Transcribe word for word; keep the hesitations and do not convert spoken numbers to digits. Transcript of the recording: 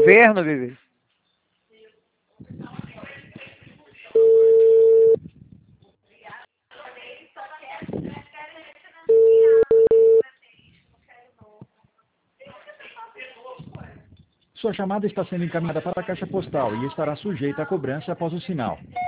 governo, bebê. Sua chamada está sendo encaminhada para a caixa postal e estará sujeita a cobrança após o sinal.